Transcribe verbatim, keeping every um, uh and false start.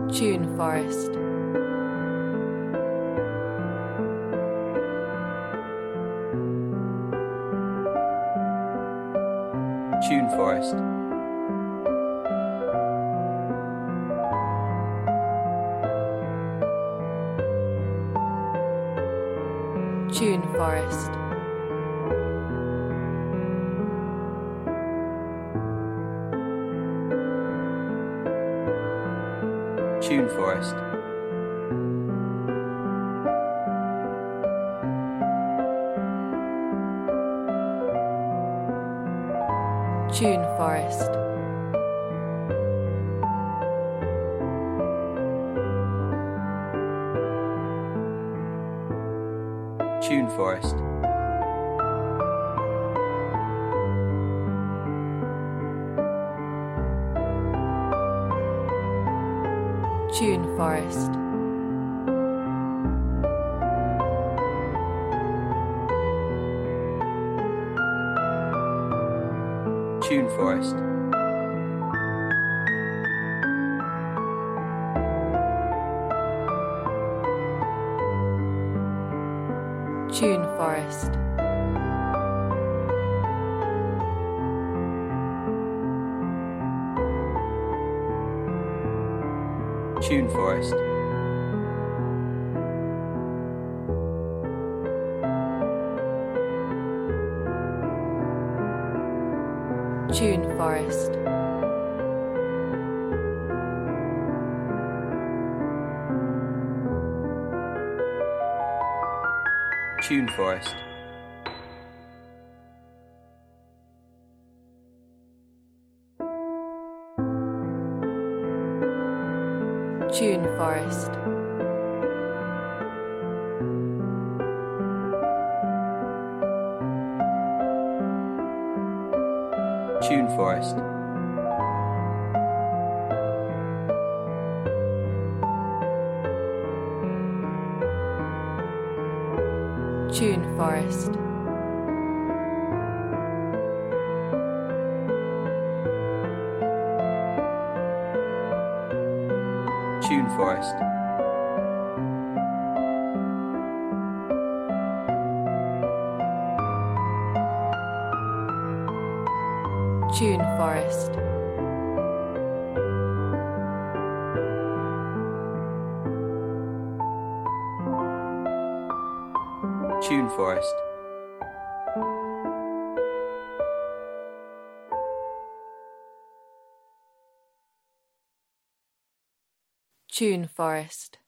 Tune Forest. Tune Forest. Tune Forest. Tune Forest. Tune Forest. Tune Forest. Tune Forest. Tune Forest. Tune Forest. Tune Forest. Tune Forest. Tune Forest. Tune Forest. Tune Forest. Tune Forest. Tune Forest. Tune Forest. Tune Forest. Tune Forest.